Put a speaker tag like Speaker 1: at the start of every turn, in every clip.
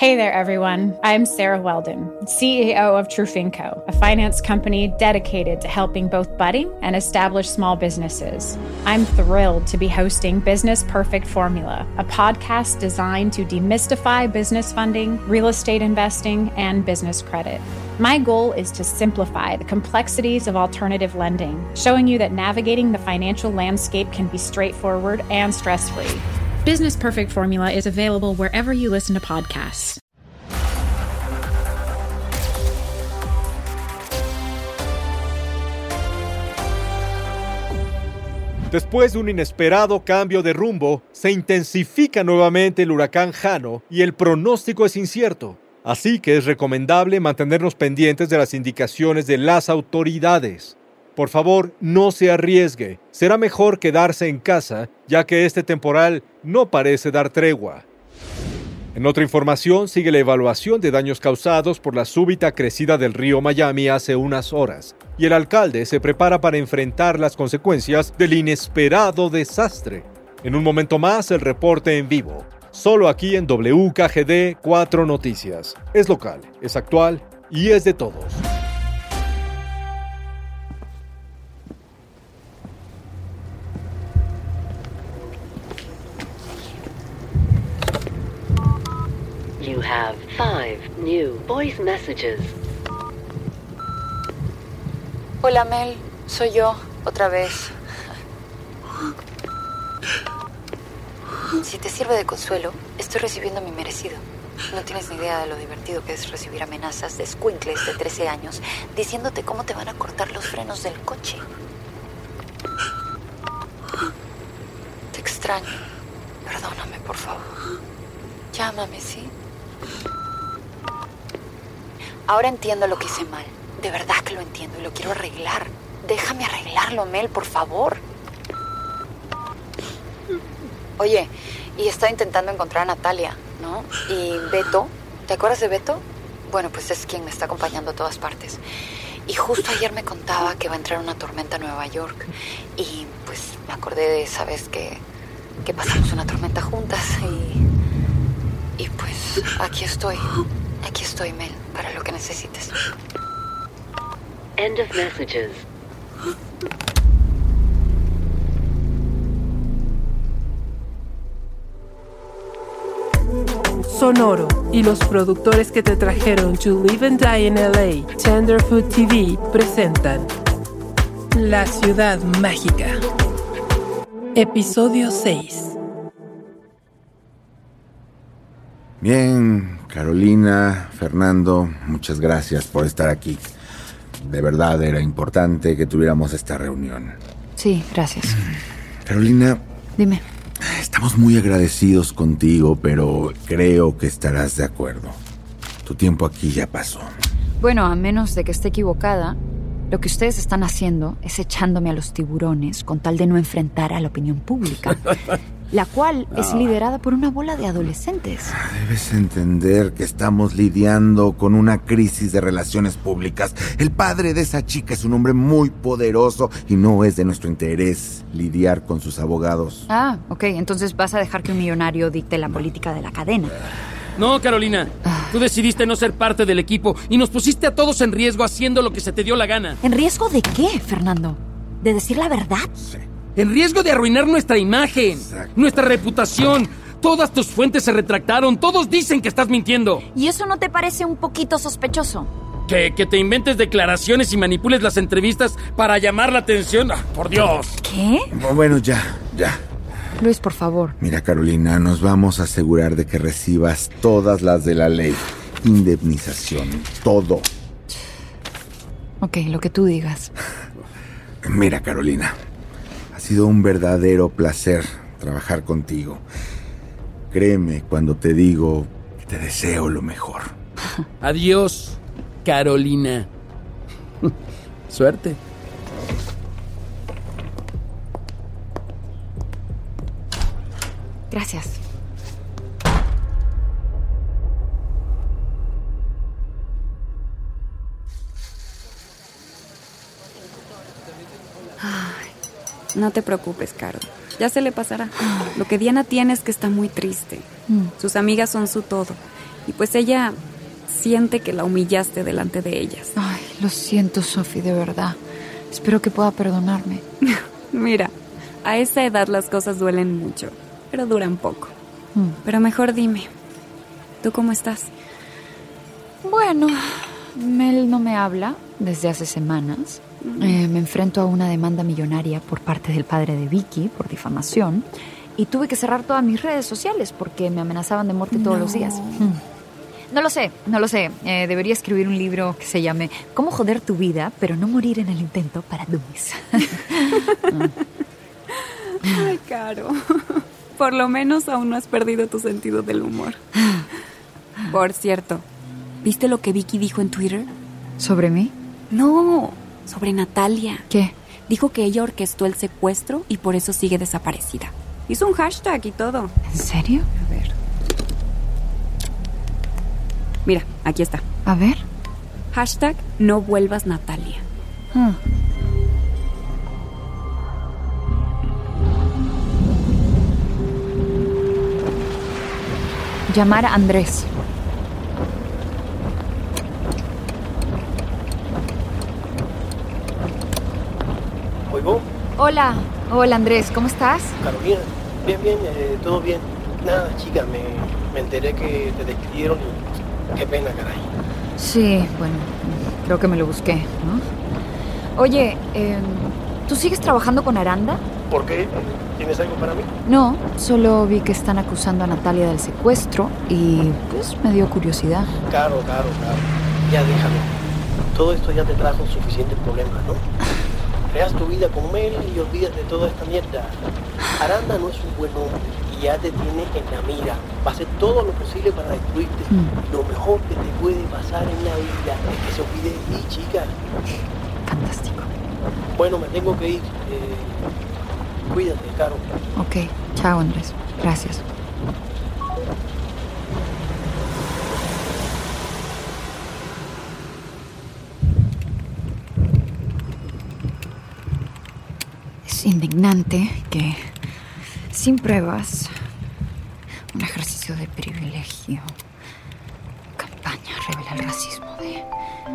Speaker 1: Hey there, everyone. I'm Sarah Weldon, CEO of Trufinco, a finance company dedicated to helping both budding and established small businesses. I'm thrilled to be hosting Business Perfect Formula, a podcast designed to demystify business funding, real estate investing, and business credit. My goal is to simplify the complexities of alternative lending, showing you that navigating the financial landscape can be straightforward and stress-free. Business Perfect Formula is available wherever you listen to podcasts.
Speaker 2: Después de un inesperado cambio de rumbo, se intensifica nuevamente el huracán Jano y el pronóstico es incierto. Así que es recomendable mantenernos pendientes de las indicaciones de las autoridades. Por favor, no se arriesgue. Será mejor quedarse en casa, ya que este temporal no parece dar tregua. En otra información, sigue la evaluación de daños causados por la súbita crecida del río Miami hace unas horas, y el alcalde se prepara para enfrentar las consecuencias del inesperado desastre. En un momento más, el reporte en vivo. Solo aquí en WKGD 4 Noticias. Es local, es actual y es de todos.
Speaker 3: You have 5 new voice messages.
Speaker 4: Hola, Mel. Soy yo, otra vez. Si te sirve de consuelo, estoy recibiendo mi merecido. No tienes ni idea de lo divertido que es recibir amenazas de escuincles de 13 años diciéndote cómo te van a cortar los frenos del coche. Te extraño. Perdóname, por favor. Llámame, ¿sí? Ahora entiendo lo que hice mal. De verdad que lo entiendo y lo quiero arreglar. Déjame arreglarlo, Mel, por favor. Oye, y estaba intentando encontrar a Natalia, ¿no? Y Beto, ¿te acuerdas de Beto? Bueno, pues es quien me está acompañando a todas partes. Y justo ayer me contaba que va a entrar una tormenta a Nueva York. Y pues me acordé de esa vez que pasamos una tormenta juntas y pues aquí estoy. Aquí estoy, Mel, para lo que necesites.
Speaker 3: End of messages.
Speaker 5: Sonoro y los productores que te trajeron To Live and Die in LA, Tenderfoot TV, presentan La Ciudad Mágica. Episodio 6.
Speaker 6: Bien, Carolina, Fernando, muchas gracias por estar aquí. De verdad era importante que tuviéramos esta reunión.
Speaker 4: Sí, gracias.
Speaker 6: Carolina,
Speaker 4: Dime.
Speaker 6: estamos muy agradecidos contigo, pero creo que estarás de acuerdo. Tu tiempo aquí ya pasó.
Speaker 4: Bueno, a menos de que esté equivocada, lo que ustedes están haciendo es echándome a los tiburones con tal de no enfrentar a la opinión pública, la cual es liderada por una bola de adolescentes.
Speaker 6: Debes entender que estamos lidiando con una crisis de relaciones públicas. El padre de esa chica es un hombre muy poderoso y no es de nuestro interés lidiar con sus abogados.
Speaker 4: Ah, ok, entonces vas a dejar que un millonario dicte la política de la cadena.
Speaker 7: No, Carolina, tú decidiste no ser parte del equipo y nos pusiste a todos en riesgo haciendo lo que se te dio la gana.
Speaker 4: ¿En riesgo de qué, Fernando? ¿De decir la verdad?
Speaker 6: Sí.
Speaker 7: En riesgo de arruinar nuestra imagen,
Speaker 6: Exacto.
Speaker 7: nuestra reputación. Todas tus fuentes se retractaron, todos dicen que estás mintiendo.
Speaker 4: ¿Y eso no te parece un poquito sospechoso?
Speaker 7: Que te inventes declaraciones y manipules las entrevistas para llamar la atención. ¡Ah, por Dios!
Speaker 4: ¿Qué?
Speaker 6: Bueno, ya.
Speaker 4: Luis, por favor.
Speaker 6: Mira, Carolina, nos vamos a asegurar de que recibas todas las de la ley. Indemnización, todo.
Speaker 4: Ok, lo que tú digas.
Speaker 6: Mira, Carolina, ha sido un verdadero placer trabajar contigo. Créeme cuando te digo que te deseo lo mejor.
Speaker 7: Adiós, Carolina. Suerte.
Speaker 4: Gracias.
Speaker 8: No te preocupes, Caro. Ya se le pasará. Lo que Diana tiene es que está muy triste. Sus amigas son su todo. Y pues ella siente que la humillaste delante de ellas.
Speaker 4: Ay, lo siento, Sophie, de verdad. Espero que pueda perdonarme.
Speaker 8: Mira, a esa edad las cosas duelen mucho, pero duran poco. Pero mejor dime, ¿tú cómo estás?
Speaker 4: Bueno, Mel no me habla desde hace semanas. Me enfrento a una demanda millonaria por parte del padre de Vicky por difamación. Y tuve que cerrar todas mis redes sociales porque me amenazaban de muerte todos los días. No lo sé. Debería escribir un libro que se llame ¿Cómo joder tu vida, pero no morir en el intento para dummies?
Speaker 8: Ay, Caro. Por lo menos aún no has perdido tu sentido del humor. Por cierto, ¿viste lo que Vicky dijo en Twitter?
Speaker 4: ¿Sobre mí?
Speaker 8: No, sobre Natalia.
Speaker 4: ¿Qué?
Speaker 8: Dijo que ella orquestó el secuestro y por eso sigue desaparecida. Hizo un hashtag y todo.
Speaker 4: ¿En serio?
Speaker 8: A ver. Mira, aquí está.
Speaker 4: A ver.
Speaker 8: Hashtag no vuelvas Natalia.
Speaker 4: Llamar a Andrés.
Speaker 9: ¿Oigo?
Speaker 4: Hola Andrés, ¿cómo estás?
Speaker 9: Carolina, bien, todo bien. Nada, chica, me enteré que te despidieron y qué pena, caray.
Speaker 4: Sí, bueno, creo que me lo busqué, ¿no? Oye, ¿tú sigues trabajando con Aranda?
Speaker 9: ¿Por qué? ¿Tienes algo para mí?
Speaker 4: No, solo vi que están acusando a Natalia del secuestro y pues me dio curiosidad.
Speaker 9: Claro. Ya déjame. Todo esto ya te trajo suficientes problemas, ¿no? Creas tu vida con Mel y olvidas de toda esta mierda. Aranda no es un buen hombre y ya te tiene en la mira. Va a hacer todo lo posible para destruirte. Lo mejor que te puede pasar en la vida es que se olvide de ti, chica.
Speaker 4: Fantástico.
Speaker 9: Bueno, me tengo que ir. Cuídate, Caro.
Speaker 4: Ok, chao Andrés. Gracias. Es indignante que, sin pruebas, un ejercicio de privilegio, campaña revela el racismo de...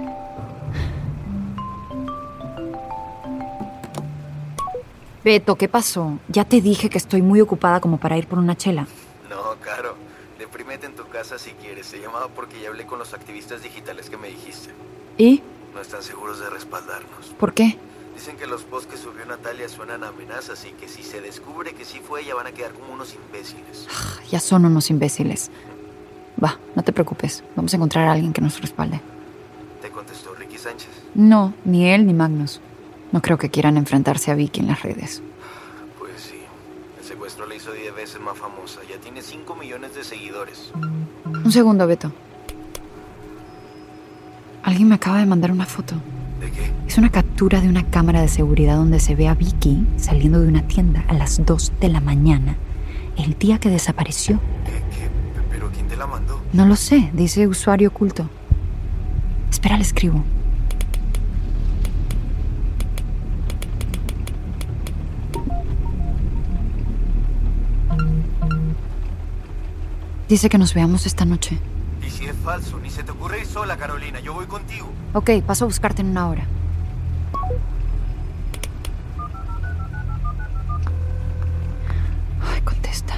Speaker 4: Beto, ¿qué pasó? Ya te dije que estoy muy ocupada como para ir por una chela.
Speaker 10: No, Caro. Deprímete en tu casa si quieres. Te llamaba porque ya hablé con los activistas digitales que me dijiste.
Speaker 4: ¿Y?
Speaker 10: No están seguros de respaldarnos.
Speaker 4: ¿Por qué?
Speaker 10: Dicen que los posts que subió Natalia suenan a amenazas y que si se descubre que sí fue ella van a quedar como unos imbéciles.
Speaker 4: Ya son unos imbéciles. Va, no te preocupes. Vamos a encontrar a alguien que nos respalde.
Speaker 10: ¿Te contestó Ricky Sánchez?
Speaker 4: No, ni él ni Magnus. No creo que quieran enfrentarse a Vicky en las redes.
Speaker 10: Pues sí. El secuestro la hizo 10 veces más famosa. Ya tiene 5 millones de seguidores.
Speaker 4: Un segundo, Beto. Alguien me acaba de mandar una foto.
Speaker 10: ¿De qué?
Speaker 4: Es una captura de una cámara de seguridad donde se ve a Vicky saliendo de una tienda a las 2 de la mañana, el día que desapareció.
Speaker 10: ¿Qué? ¿Pero quién te la mandó?
Speaker 4: No lo sé, dice usuario oculto. Espera, le escribo. Dice que nos veamos esta noche.
Speaker 10: ¿Y si es falso? Ni se te ocurre ir sola, Carolina. Yo voy contigo.
Speaker 4: Ok, paso a buscarte en una hora. Ay, contesta.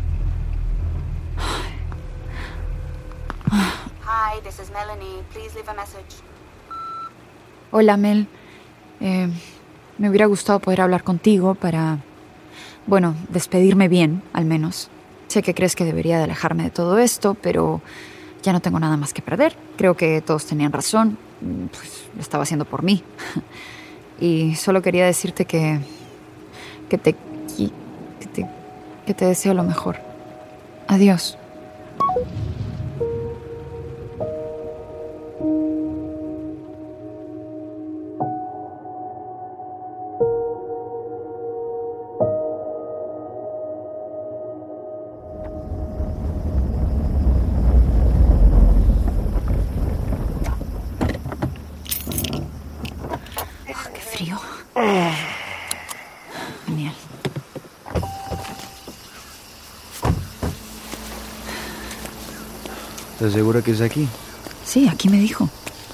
Speaker 11: Hi, this is Melanie. Please leave a message.
Speaker 4: Hola, Mel. Me hubiera gustado poder hablar contigo para... Bueno, despedirme bien, al menos. Sé que crees que debería de alejarme de todo esto, pero ya no tengo nada más que perder. Creo que todos tenían razón. Pues lo estaba haciendo por mí. Y solo quería decirte que te deseo lo mejor. Adiós. Frío. Genial.
Speaker 12: ¿Estás segura que es aquí?
Speaker 4: Sí, aquí me dijo.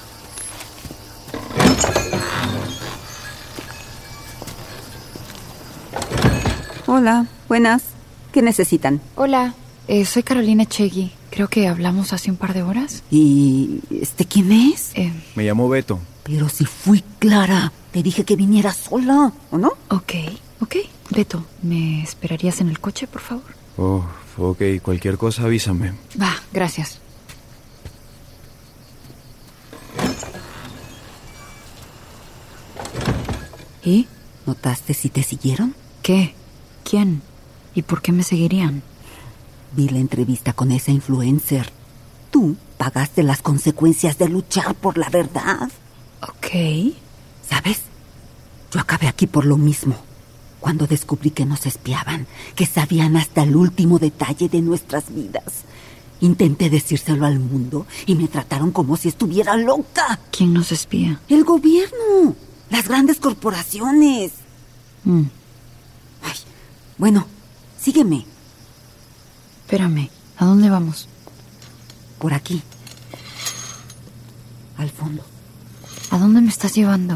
Speaker 13: Hola, buenas. ¿Qué necesitan?
Speaker 4: Hola, soy Carolina Echegui. Creo que hablamos hace un par de horas.
Speaker 13: ¿Y quién es?
Speaker 12: Me llamo Beto.
Speaker 13: Pero si fui clara. Te dije que viniera sola, ¿o no?
Speaker 4: Ok. Beto, ¿me esperarías en el coche, por favor?
Speaker 12: Oh, ok. Cualquier cosa avísame.
Speaker 4: Va, gracias.
Speaker 13: ¿Y? ¿Notaste si te siguieron?
Speaker 4: ¿Qué? ¿Quién? ¿Y por qué me seguirían?
Speaker 13: Vi la entrevista con esa influencer. Tú pagaste las consecuencias de luchar por la verdad.
Speaker 4: Ok.
Speaker 13: ¿Sabes? Yo acabé aquí por lo mismo. Cuando descubrí que nos espiaban, que sabían hasta el último detalle de nuestras vidas. Intenté decírselo al mundo y me trataron como si estuviera loca.
Speaker 4: ¿Quién nos espía?
Speaker 13: El gobierno. Las grandes corporaciones. Ay, bueno, sígueme.
Speaker 4: Espérame, ¿a dónde vamos?
Speaker 13: Por aquí. Al fondo.
Speaker 4: ¿A dónde me estás llevando?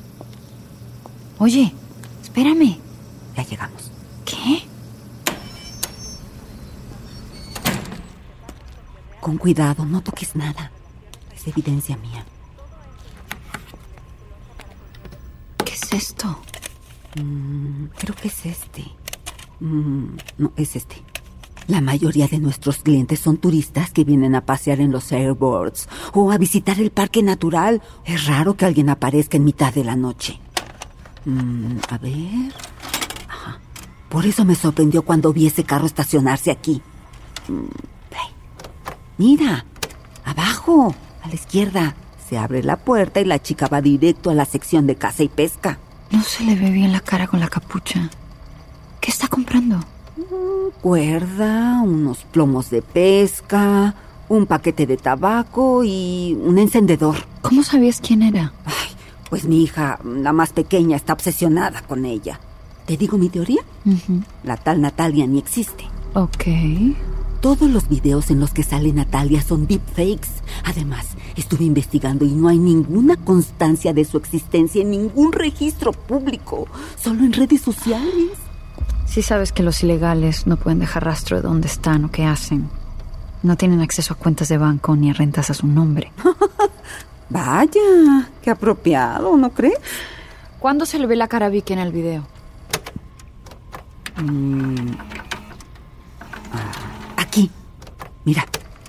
Speaker 4: Oye, espérame.
Speaker 13: Ya llegamos.
Speaker 4: ¿Qué?
Speaker 13: Con cuidado, no toques nada. Es evidencia mía.
Speaker 4: ¿Qué es esto?
Speaker 13: Creo que es este. No, es este. La mayoría de nuestros clientes son turistas que vienen a pasear en los airboards o a visitar el parque natural. Es raro que alguien aparezca en mitad de la noche. A ver... Ajá. Por eso me sorprendió cuando vi ese carro estacionarse aquí. Mira, abajo, a la izquierda. Se abre la puerta y la chica va directo a la sección de caza y pesca.
Speaker 4: No se le ve bien la cara con la capucha. ¿Qué está comprando?
Speaker 13: Cuerda, unos plomos de pesca, un paquete de tabaco y un encendedor.
Speaker 4: ¿Cómo sabías quién era?
Speaker 13: Ay, pues mi hija, la más pequeña, está obsesionada con ella. ¿Te digo mi teoría? La tal Natalia ni existe.
Speaker 4: Ok.
Speaker 13: Todos los videos en los que sale Natalia son deepfakes. Además, estuve investigando y no hay ninguna constancia de su existencia en ningún registro público, solo en redes sociales.
Speaker 4: Sí sabes que los ilegales no pueden dejar rastro de dónde están o qué hacen. No tienen acceso a cuentas de banco ni a rentas a su nombre.
Speaker 13: Vaya, qué apropiado, ¿no crees?
Speaker 4: ¿Cuándo se le ve la cara a Vicky en el video?
Speaker 13: Aquí, mira.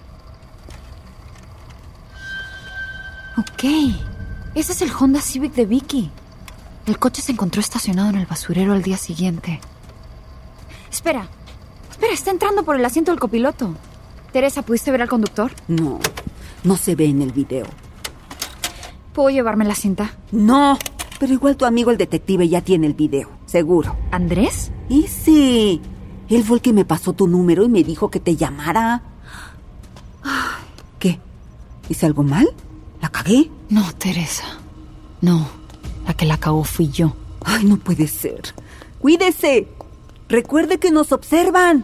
Speaker 4: Ok, ese es el Honda Civic de Vicky. El coche se encontró estacionado en el basurero al día siguiente. Espera, está entrando por el asiento del copiloto. Teresa, ¿pudiste ver al conductor?
Speaker 13: No se ve en el video.
Speaker 4: ¿Puedo llevarme la cinta?
Speaker 13: No, pero igual tu amigo el detective ya tiene el video, seguro.
Speaker 4: ¿Andrés?
Speaker 13: Y sí, él fue el que me pasó tu número y me dijo que te llamara. ¿Qué? ¿Hice algo mal? ¿La cagué?
Speaker 4: No, Teresa. No, la que la cagó fui yo.
Speaker 13: Ay, no puede ser. ¡Cuídese! ¡Recuerde que nos observan!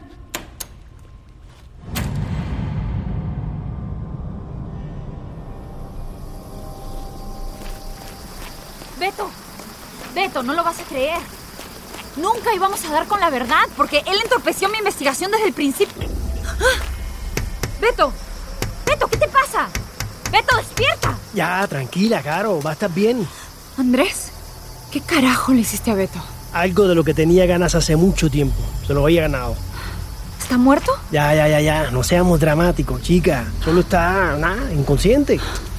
Speaker 4: Beto, no lo vas a creer. Nunca íbamos a dar con la verdad porque él entorpeció mi investigación desde el principio. Beto, ¿qué te pasa? Beto, despierta.
Speaker 9: Ya, tranquila, Caro, va a estar bien.
Speaker 4: Andrés, ¿qué carajo le hiciste a Beto?
Speaker 9: Algo de lo que tenía ganas hace mucho tiempo. Se lo había ganado.
Speaker 4: ¿Está muerto?
Speaker 9: Ya. No seamos dramáticos, chica. Solo está, inconsciente.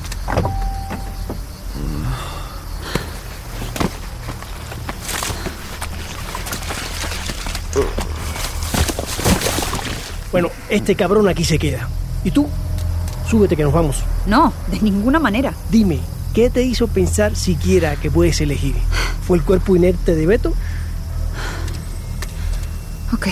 Speaker 9: Bueno, este cabrón aquí se queda. ¿Y tú? Súbete que nos vamos.
Speaker 4: No, de ninguna manera.
Speaker 9: Dime, ¿qué te hizo pensar siquiera que puedes elegir? ¿Fue el cuerpo inerte de Beto?
Speaker 4: Ok.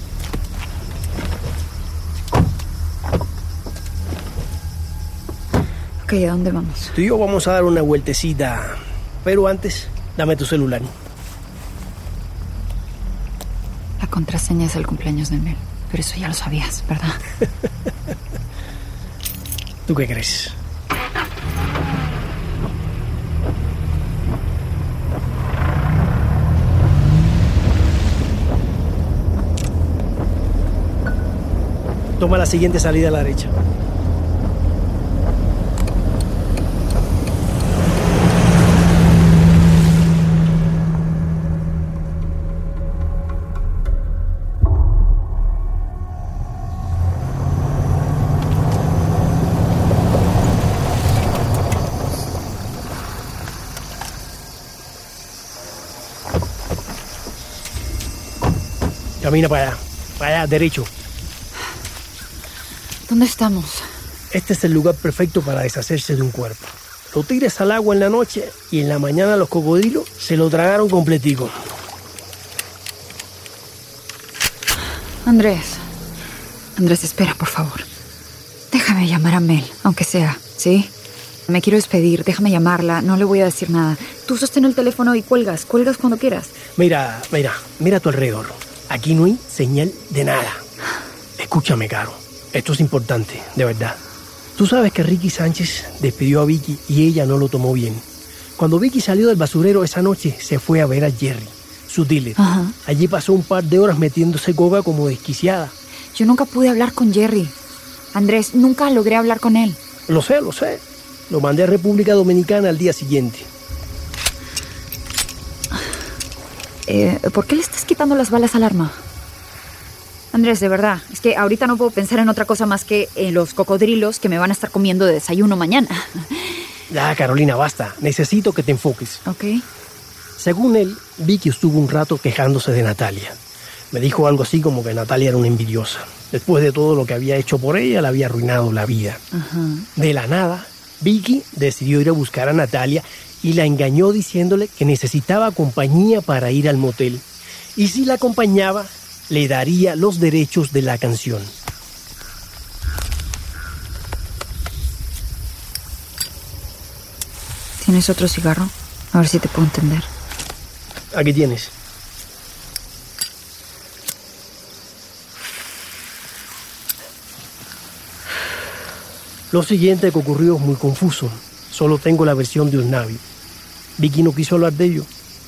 Speaker 4: Ok, ¿a dónde vamos?
Speaker 9: Tú y yo vamos a dar una vueltecita. Pero antes, dame tu celular.
Speaker 4: La contraseña es el cumpleaños de Mel. Pero eso ya lo sabías, ¿verdad?
Speaker 9: ¿Tú qué crees? Toma la siguiente salida a la derecha. Camina para allá, derecho.
Speaker 4: ¿Dónde estamos?
Speaker 9: Este es el lugar perfecto para deshacerse de un cuerpo. Lo tiras al agua en la noche y en la mañana los cocodrilos se lo tragaron completico.
Speaker 4: Andrés, espera, por favor. Déjame llamar a Mel, aunque sea, ¿sí? Me quiero despedir, déjame llamarla, no le voy a decir nada. Tú sostén el teléfono y cuelgas cuando quieras.
Speaker 9: Mira a tu alrededor. Aquí no hay señal de nada. Escúchame, Caro. Esto es importante, de verdad. Tú sabes que Ricky Sánchez despidió a Vicky y ella no lo tomó bien. Cuando Vicky salió del basurero esa noche, se fue a ver a Jerry, su dealer.
Speaker 4: Ajá.
Speaker 9: Allí pasó un par de horas metiéndose coca como desquiciada.
Speaker 4: Yo nunca pude hablar con Jerry. Andrés, nunca logré hablar con él.
Speaker 9: Lo sé. Lo mandé a República Dominicana al día siguiente.
Speaker 4: ¿Por qué le estás quitando las balas al arma? Andrés, de verdad, es que ahorita no puedo pensar en otra cosa más que en los cocodrilos que me van a estar comiendo de desayuno mañana.
Speaker 9: Ya, Carolina, basta. Necesito que te enfoques.
Speaker 4: Ok.
Speaker 9: Según él, Vicky estuvo un rato quejándose de Natalia. Me dijo algo así como que Natalia era una envidiosa. Después de todo lo que había hecho por ella, le había arruinado la vida.
Speaker 4: Ajá.
Speaker 9: De la nada, Vicky decidió ir a buscar a Natalia y la engañó diciéndole que necesitaba compañía para ir al motel. Y si la acompañaba, le daría los derechos de la canción.
Speaker 4: ¿Tienes otro cigarro? A ver si te puedo entender.
Speaker 9: Aquí tienes. Lo siguiente que ocurrió es muy confuso. Solo tengo la versión de Usnavi. Vicky no quiso hablar de ello.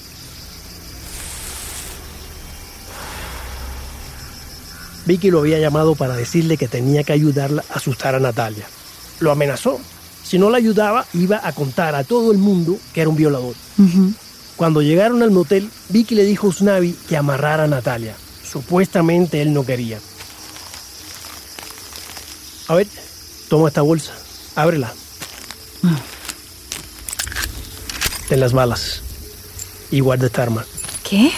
Speaker 9: Vicky lo había llamado para decirle que tenía que ayudarla a asustar a Natalia. Lo amenazó. Si no la ayudaba, iba a contar a todo el mundo que era un violador.
Speaker 4: Uh-huh.
Speaker 9: Cuando llegaron al motel, Vicky le dijo a Usnavi que amarrara a Natalia. Supuestamente él no quería. A ver, toma esta bolsa. Ábrela. Ten las balas. Y guarda esta arma.
Speaker 4: ¿Qué?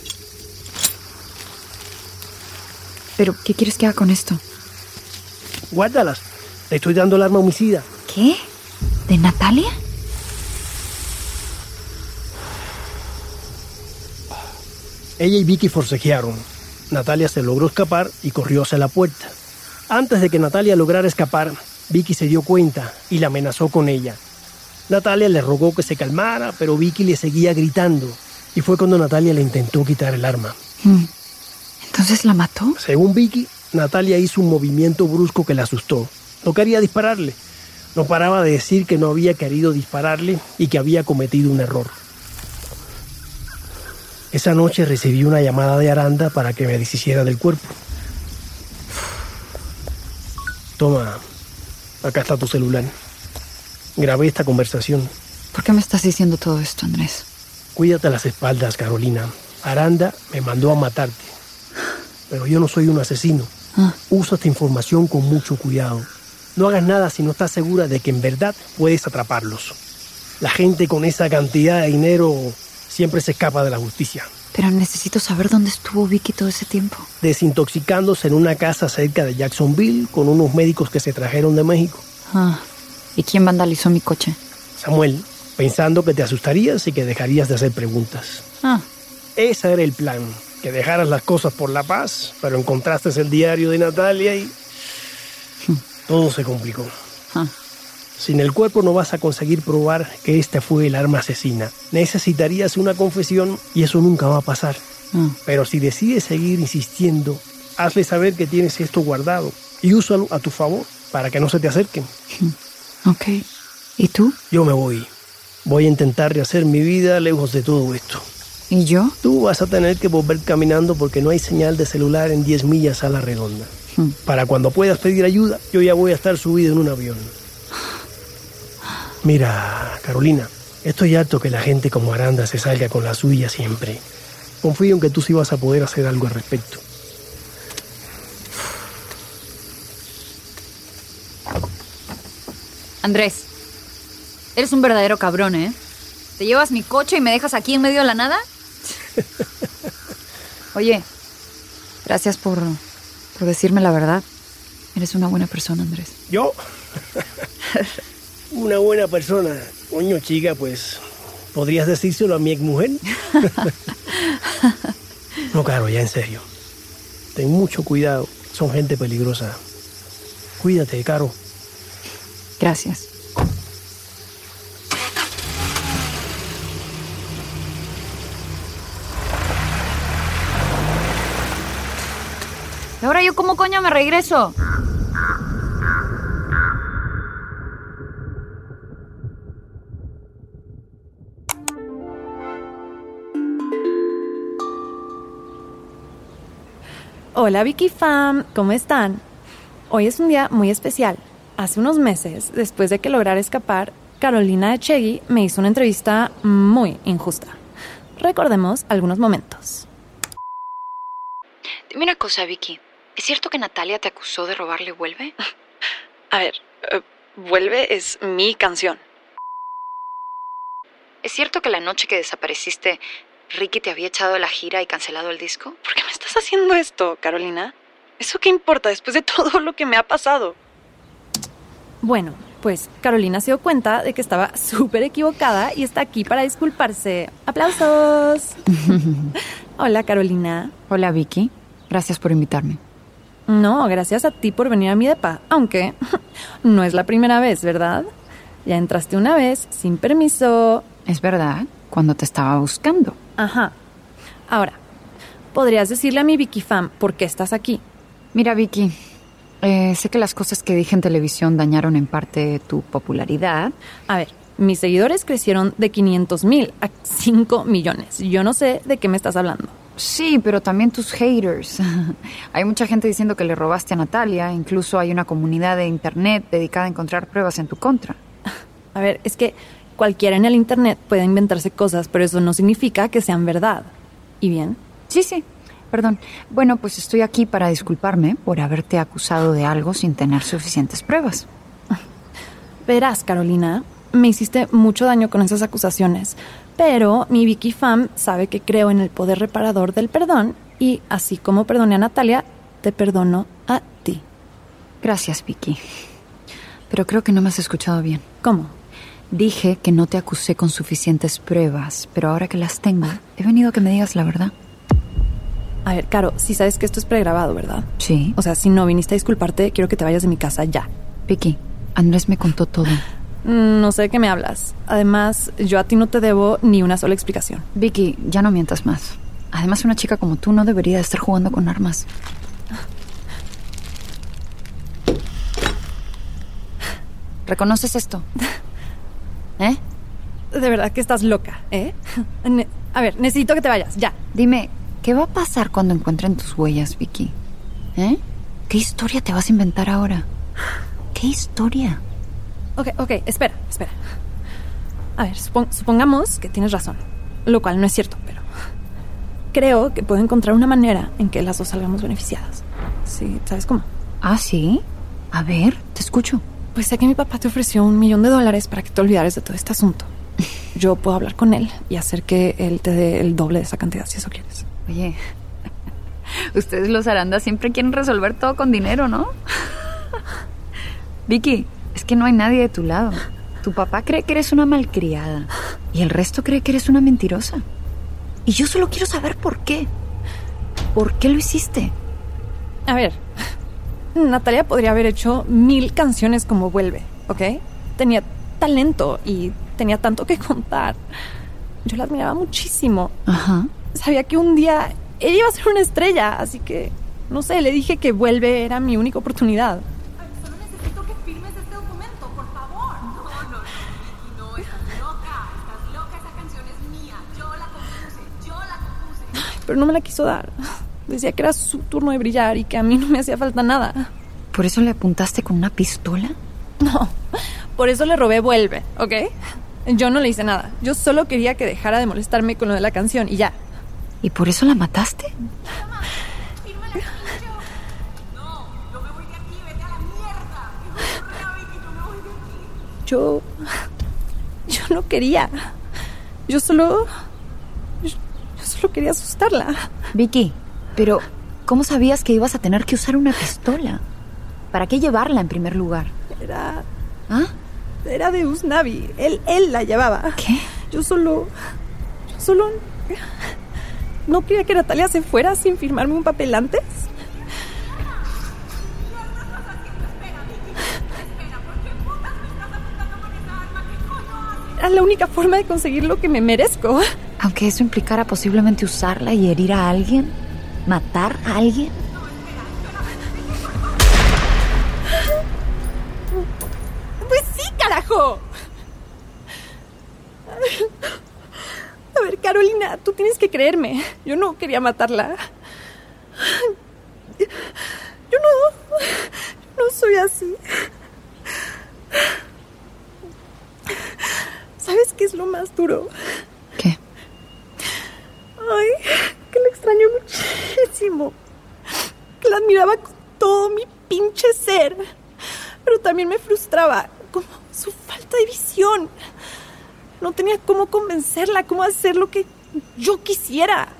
Speaker 4: ¿Pero qué quieres que haga con esto?
Speaker 9: Guárdalas. Te estoy dando el arma homicida.
Speaker 4: ¿Qué? ¿De Natalia?
Speaker 9: Ella y Vicky forcejearon. Natalia se logró escapar y corrió hacia la puerta. Antes de que Natalia lograra escapar, Vicky se dio cuenta y la amenazó con ella. Natalia le rogó que se calmara, pero Vicky le seguía gritando. Y fue cuando Natalia le intentó quitar el arma.
Speaker 4: ¿Entonces la mató?
Speaker 9: Según Vicky, Natalia hizo un movimiento brusco que la asustó. No quería dispararle. No paraba de decir que no había querido dispararle y que había cometido un error. Esa noche recibí una llamada de Aranda para que me deshiciera del cuerpo. Toma, acá está tu celular. Grabé esta conversación.
Speaker 4: ¿Por qué me estás diciendo todo esto, Andrés?
Speaker 9: Cuídate las espaldas, Carolina. Aranda me mandó a matarte. Pero yo no soy un asesino. Usa esta información con mucho cuidado. No hagas nada si no estás segura de que en verdad puedes atraparlos. La gente con esa cantidad de dinero siempre se escapa de la justicia.
Speaker 4: Pero necesito saber dónde estuvo Vicky todo ese tiempo.
Speaker 9: Desintoxicándose en una casa cerca de Jacksonville con unos médicos que se trajeron de México.
Speaker 4: ¿Y quién vandalizó mi coche?
Speaker 9: Samuel, pensando que te asustarías y que dejarías de hacer preguntas. Ese era el plan, que dejaras las cosas por la paz, pero encontraste el diario de Natalia y todo se complicó. Sin el cuerpo no vas a conseguir probar que esta fue el arma asesina. Necesitarías una confesión y eso nunca va a pasar. Pero si decides seguir insistiendo, hazle saber que tienes esto guardado y úsalo a tu favor. para que no se te acerquen.
Speaker 8: Ok. ¿Y tú?
Speaker 9: Yo me voy. Voy a intentar rehacer mi vida lejos de todo esto.
Speaker 8: ¿Y yo?
Speaker 9: Tú vas a tener que volver caminando porque no hay señal de celular en 10 millas a la redonda. Para cuando puedas pedir ayuda, yo ya voy a estar subido en un avión. Mira, Carolina, estoy harto que la gente como Aranda se salga con la suya siempre. Confío en que tú sí vas a poder hacer algo al respecto.
Speaker 14: Andrés, eres un verdadero cabrón, ¿eh? ¿Te llevas mi coche y me dejas aquí en medio de la nada? Oye, gracias por decirme la verdad. Eres una buena persona, Andrés.
Speaker 9: ¿Yo? Una buena persona. Coño, chica, pues... ¿podrías decírselo a mi exmujer? No, claro, ya en serio. Ten mucho cuidado. Son gente peligrosa. Cuídate, Caro.
Speaker 14: Gracias. ¿Y ahora yo cómo coño me regreso?
Speaker 15: Hola Vicky Fam, ¿cómo están? Hoy es un día muy especial. Hace unos meses, después de que lograra escapar, Carolina Echegui me hizo una entrevista muy injusta. Recordemos algunos momentos.
Speaker 4: Dime una cosa, Vicky. ¿Es cierto que Natalia te acusó de robarle Vuelve?
Speaker 15: A ver, Vuelve es mi canción.
Speaker 4: ¿Es cierto que la noche que desapareciste, Ricky te había echado de la gira y cancelado el disco?
Speaker 15: ¿Por qué me estás haciendo esto, Carolina? ¿Eso qué importa después de todo lo que me ha pasado? Bueno, pues Carolina se dio cuenta de que estaba súper equivocada y está aquí para disculparse. ¡Aplausos! Hola, Carolina.
Speaker 14: Hola, Vicky. Gracias por invitarme.
Speaker 15: No, gracias a ti por venir a mi depa. Aunque no es la primera vez, ¿verdad? Ya entraste una vez, sin permiso.
Speaker 14: Es verdad, cuando te estaba buscando.
Speaker 15: Ajá. Ahora, ¿podrías decirle a mi Vicky Fam por qué estás aquí?
Speaker 14: Mira, Vicky, sé que las cosas que dije en televisión dañaron en parte tu popularidad.
Speaker 15: A ver, mis seguidores crecieron de 500,000 a 5 millones. Yo no sé de qué me estás hablando.
Speaker 14: Sí, pero también tus haters. Hay mucha gente diciendo que le robaste a Natalia. Incluso hay una comunidad de internet dedicada a encontrar pruebas en tu contra.
Speaker 15: A ver, es que cualquiera en el internet puede inventarse cosas, pero eso no significa que sean verdad. ¿Y bien?
Speaker 14: Sí. Perdón. Bueno, pues estoy aquí para disculparme por haberte acusado de algo sin tener suficientes pruebas.
Speaker 15: Verás, Carolina, me hiciste mucho daño con esas acusaciones, pero mi Vicky Fam sabe que creo en el poder reparador del perdón y así como perdoné a Natalia, te perdono a ti.
Speaker 14: Gracias, Vicky. Pero creo que no me has escuchado bien.
Speaker 15: ¿Cómo?
Speaker 14: Dije que no te acusé con suficientes pruebas, pero ahora que las tengo, he venido a que me digas la verdad.
Speaker 15: A ver, Caro, si sabes que esto es pregrabado, ¿verdad?
Speaker 14: Sí.
Speaker 15: O sea, si no viniste a disculparte, quiero que te vayas de mi casa ya.
Speaker 14: Vicky, Andrés me contó todo.
Speaker 15: No sé de qué me hablas. Además, yo a ti no te debo ni una sola explicación.
Speaker 14: Vicky, ya no mientas más. Además, una chica como tú no debería estar jugando con armas. ¿Reconoces esto? ¿Eh?
Speaker 15: De verdad que estás loca, ¿eh? A ver, necesito que te vayas, ya.
Speaker 14: Dime, ¿qué va a pasar cuando encuentren tus huellas, Vicky? ¿Eh? ¿Qué historia te vas a inventar ahora? ¿Qué historia?
Speaker 15: Ok, espera. A ver, supongamos que tienes razón, lo cual no es cierto, pero creo que puedo encontrar una manera en que las dos salgamos beneficiadas. Sí, ¿sabes cómo?
Speaker 14: ¿Ah, sí? A ver, te escucho.
Speaker 15: Pues sé que mi papá te ofreció $1 millón para que te olvidaras de todo este asunto. Yo puedo hablar con él y hacer que él te dé el doble de esa cantidad, si eso quieres.
Speaker 14: Oye, ustedes los Aranda siempre quieren resolver todo con dinero, ¿no? Vicky, es que no hay nadie de tu lado. Tu papá cree que eres una malcriada y el resto cree que eres una mentirosa. Y yo solo quiero saber por qué. ¿Por qué lo hiciste?
Speaker 15: A ver, Natalia podría haber hecho 1000 canciones como Vuelve, ¿ok? Tenía talento y tenía tanto que contar. Yo la admiraba muchísimo.
Speaker 14: Ajá.
Speaker 15: Sabía que un día ella iba a ser una estrella, así que, no sé, le dije que Vuelve era mi única oportunidad.
Speaker 11: Solo necesito
Speaker 15: pero no me la quiso dar. Decía que era su turno de brillar y que a mí no me hacía falta nada.
Speaker 14: ¿Por eso le apuntaste con una pistola?
Speaker 15: No, por eso le robé Vuelve, ¿ok? Yo no le hice nada. Yo solo quería que dejara de molestarme con lo de la canción y ya.
Speaker 14: ¿Y por eso la mataste?
Speaker 15: Yo no quería. Yo solo quería asustarla.
Speaker 14: Vicky, pero ¿cómo sabías que ibas a tener que usar una pistola? ¿Para qué llevarla en primer lugar?
Speaker 15: Era de Usnavi. Él la llevaba.
Speaker 14: ¿Qué?
Speaker 15: Yo solo no quería que Natalia se fuera sin firmarme un papel antes. Era la única forma de conseguir lo que me merezco.
Speaker 14: Aunque eso implicara posiblemente usarla y herir a alguien, matar a alguien.
Speaker 15: ¡Pues sí, carajo! A ver, Carolina, tú tienes que creerme. Yo no quería matarla. Yo no soy así. ¿Sabes qué es lo más duro?
Speaker 14: ¿Qué?
Speaker 15: Ay, que la extraño muchísimo. Que la admiraba con todo mi pinche ser. Pero también me frustraba, como su falta de visión. No tenía cómo convencerla, cómo hacer lo que yo quisiera.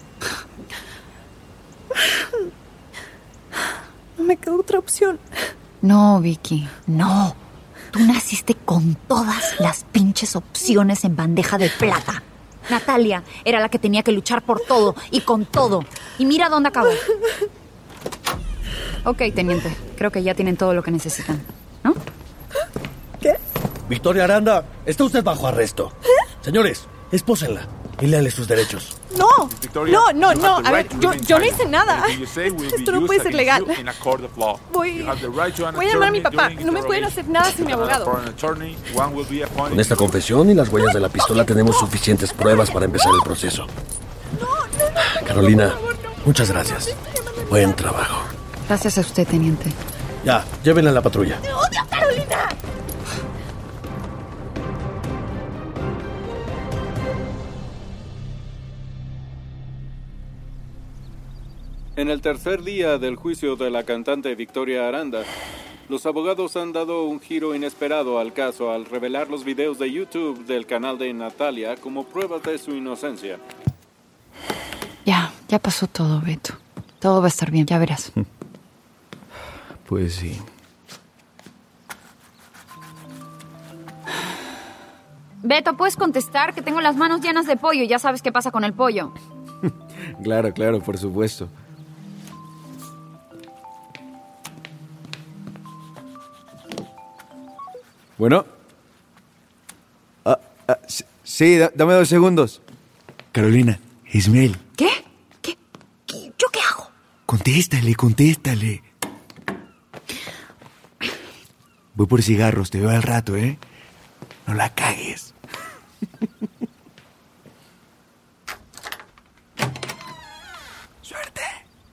Speaker 15: No me quedó otra opción.
Speaker 14: No, Vicky, no. Tú naciste con todas las pinches opciones en bandeja de plata. Natalia era la que tenía que luchar por todo y con todo. Y mira dónde acabó. Ok, teniente. Creo que ya tienen todo lo que necesitan, ¿no?
Speaker 15: ¿Qué?
Speaker 9: Victoria Aranda, está usted bajo arresto. Señores, espósenla y léale sus derechos.
Speaker 15: No. A ver, yo no hice nada. Esto no puede ser legal. Voy a llamar a mi papá. No me pueden hacer nada sin mi abogado.
Speaker 16: Con esta confesión y las huellas de la pistola tenemos suficientes pruebas para empezar el proceso. Carolina, muchas gracias. Buen trabajo.
Speaker 14: Gracias a usted, teniente.
Speaker 9: Ya, llévenla a la patrulla.
Speaker 15: ¡Te odio, Carolina!
Speaker 2: En el tercer día del juicio de la cantante Victoria Aranda, los abogados han dado un giro inesperado al caso al revelar los videos de YouTube del canal de Natalia como pruebas de su inocencia.
Speaker 14: Ya pasó todo, Beto. Todo va a estar bien, ya verás.
Speaker 12: Pues sí.
Speaker 14: Beto, ¿puedes contestar? Que tengo las manos llenas de pollo y ya sabes qué pasa con el pollo.
Speaker 12: Claro, por supuesto. Bueno. Sí, dame 2 segundos. Carolina, es Mel.
Speaker 14: ¿Qué? ¿Yo qué hago?
Speaker 12: Contéstale. Voy por cigarros, te veo al rato, ¿eh? No la cagues. Suerte.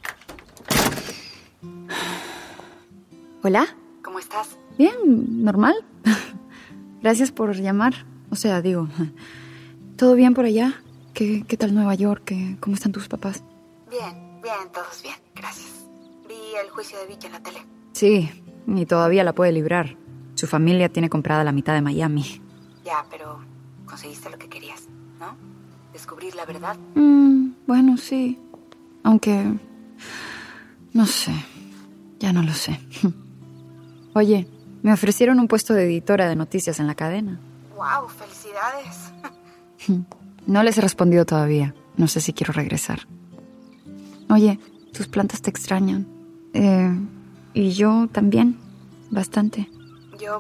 Speaker 14: ¿Hola?
Speaker 4: ¿Cómo estás?
Speaker 14: Bien, normal. Gracias por llamar. O sea, digo, ¿todo bien por allá? ¿Qué tal Nueva York? ¿Cómo están tus papás?
Speaker 4: Bien, todos bien, gracias. Vi el juicio de Vicky en la tele.
Speaker 14: Sí, y todavía la puede librar. Su familia tiene comprada la mitad de Miami.
Speaker 4: Ya, pero conseguiste lo que querías, ¿no? Descubrir la verdad.
Speaker 14: Bueno, sí. Aunque... no sé. Ya no lo sé. Oye, me ofrecieron un puesto de editora de noticias en la cadena.
Speaker 4: ¡Wow! ¡Felicidades!
Speaker 14: No les he respondido todavía. No sé si quiero regresar. Oye, tus plantas te extrañan. Y yo también. Bastante.
Speaker 4: Yo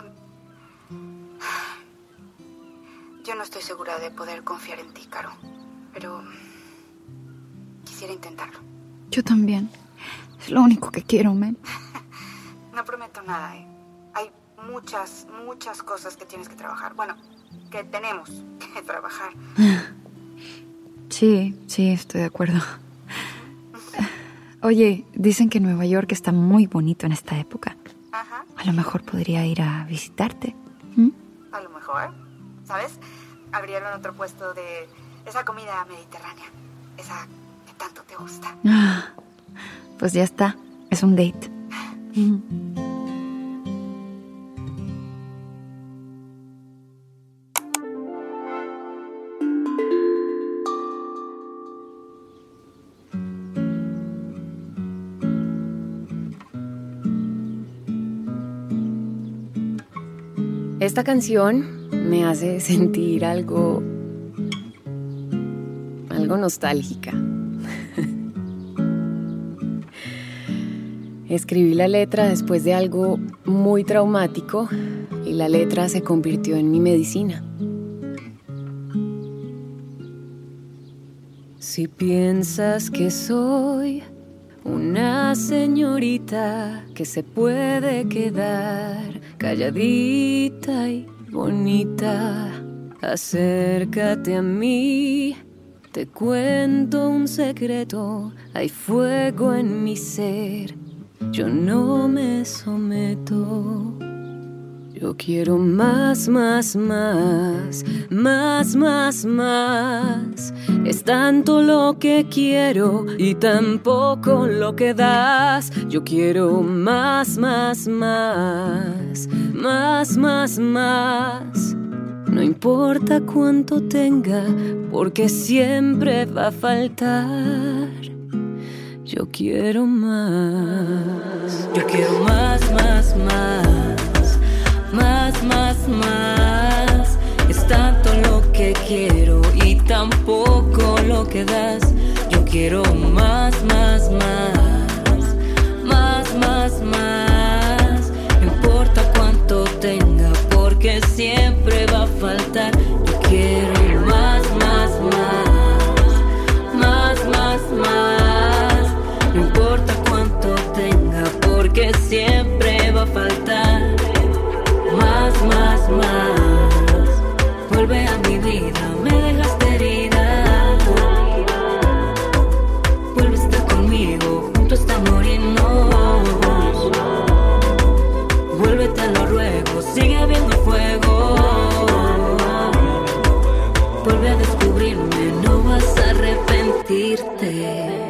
Speaker 4: no estoy segura de poder confiar en ti, Caro. Pero quisiera intentarlo.
Speaker 14: Yo también. Es lo único que quiero, Mel.
Speaker 4: No prometo nada, ¿eh? Hay muchas cosas que tienes que trabajar. Bueno, que tenemos que trabajar.
Speaker 14: Sí, estoy de acuerdo.
Speaker 4: Oye, dicen que Nueva York está muy bonito en esta época.
Speaker 11: Ajá.
Speaker 4: A lo mejor podría ir a visitarte.
Speaker 11: A lo mejor, ¿sabes? Abrieron otro puesto de esa comida mediterránea. Esa que tanto te gusta.
Speaker 4: Pues ya está. Es un date.
Speaker 17: Esta canción me hace sentir algo nostálgica. Escribí la letra después de algo muy traumático y la letra se convirtió en mi medicina. Si piensas que soy una señorita que se puede quedar calladita y bonita, acércate a mí, te cuento un secreto, hay fuego en mi ser, yo no me someto. Yo quiero más, más, más, más, más, más. Es tanto lo que quiero y tan poco lo que das. Yo quiero más, más, más, más, más, más. No importa cuánto tenga, porque siempre va a faltar. Yo quiero más. Yo quiero más, más, más. Más, más, más. Es tanto lo que quiero y tan poco lo que das. Yo quiero más, más, más. Más, más, más. No importa cuánto tenga, porque siempre va a faltar. Yo quiero más, más, más. Más, más, más. No importa cuánto tenga, porque siempre va a faltar. Más, más, más. Vuelve a mi vida, me dejaste herida. Vuelve a estar conmigo, juntos hasta morirnos. Vuelve, te lo ruego, sigue habiendo fuego. Vuelve a descubrirme, no vas a arrepentirte.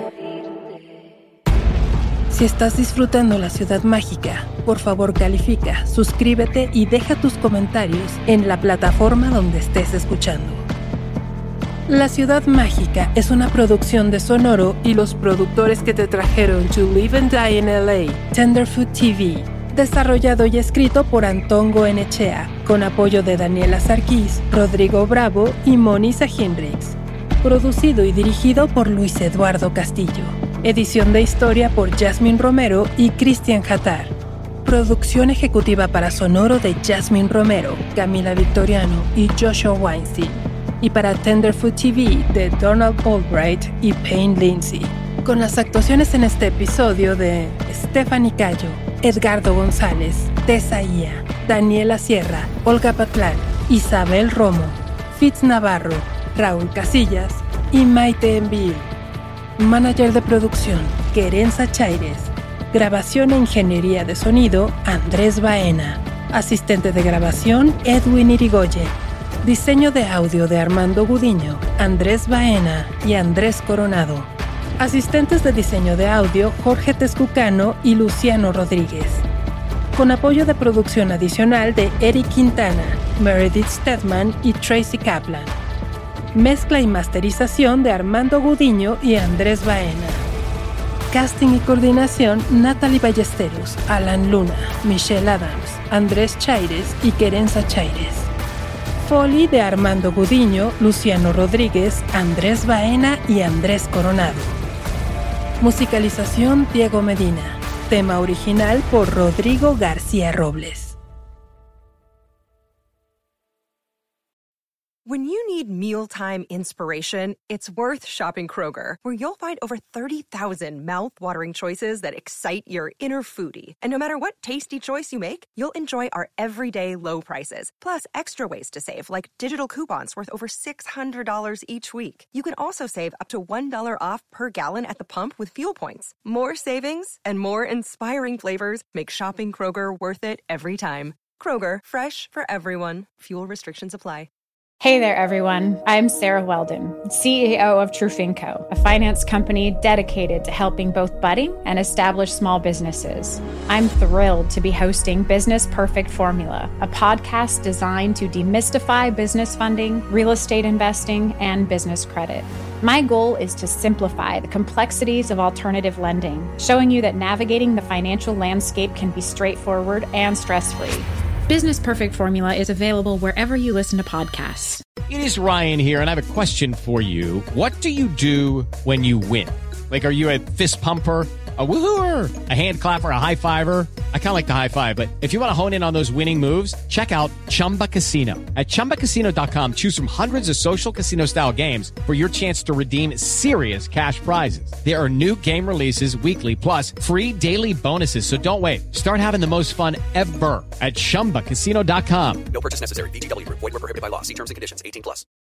Speaker 5: Si estás disfrutando la ciudad mágica, por favor califica, suscríbete y deja tus comentarios en la plataforma donde estés escuchando. La Ciudad Mágica es una producción de Sonoro y los productores que te trajeron To Live and Die in LA, Tenderfoot TV. Desarrollado y escrito por Antón Goenechea, con apoyo de Daniela Sarkis, Rodrigo Bravo y Monisa Hendricks. Producido y dirigido por Luis Eduardo Castillo. Edición de historia por Jasmine Romero y Cristian Hatar. Producción ejecutiva para Sonoro de Jasmine Romero, Camila Victoriano y Joshua Weinstein. Y para Tenderfoot TV de Donald Albright y Payne Lindsay. Con las actuaciones en este episodio de Stephanie Cayo, Edgardo González, Tessa Ia, Daniela Sierra, Olga Patlán, Isabel Romo, Fitz Navarro, Raúl Casillas y Maite Envil. Manager de producción, Querenza Chaires. Grabación e ingeniería de sonido, Andrés Baena. Asistente de grabación, Edwin Irigoyen. Diseño de audio de Armando Gudiño, Andrés Baena y Andrés Coronado. Asistentes de diseño de audio, Jorge Tezcucano y Luciano Rodríguez. Con apoyo de producción adicional de Eric Quintana, Meredith Stedman y Tracy Kaplan. Mezcla y masterización de Armando Gudiño y Andrés Baena. Casting y coordinación, Natalie Ballesteros, Alan Luna, Michelle Adams, Andrés Chaires y Querenza Chaires. Foley de Armando Gudiño, Luciano Rodríguez, Andrés Baena y Andrés Coronado. Musicalización, Diego Medina. Tema original por Rodrigo García Robles.
Speaker 18: When you need mealtime inspiration, it's worth shopping Kroger, where you'll find over 30,000 mouth-watering choices that excite your inner foodie. And no matter what tasty choice you make, you'll enjoy our everyday low prices, plus extra ways to save, like digital coupons worth over $600 each week. You can also save up to $1 off per gallon at the pump with fuel points. More savings and more inspiring flavors make shopping Kroger worth it every time. Kroger, fresh for everyone. Fuel restrictions apply.
Speaker 1: Hey there, everyone. I'm Sarah Weldon, CEO of Trufinco, a finance company dedicated to helping both budding and established small businesses. I'm thrilled to be hosting Business Perfect Formula, a podcast designed to demystify business funding, real estate investing, and business credit. My goal is to simplify the complexities of alternative lending, showing you that navigating the financial landscape can be straightforward and stress-free. Business Perfect Formula is available wherever you listen to podcasts.
Speaker 19: It is Ryan here, and I have a question for you. What do you do when you win? Like, are you a fist pumper, a woo-hooer, a hand clapper, a high fiver? I kind of like the high five, but if you want to hone in on those winning moves, check out Chumba Casino. At ChumbaCasino.com, choose from hundreds of social casino-style games for your chance to redeem serious cash prizes. There are new game releases weekly, plus free daily bonuses, so don't wait. Start having the most fun ever at ChumbaCasino.com.
Speaker 20: No purchase necessary. VGW Group. Void where prohibited by law. See terms and conditions. 18+.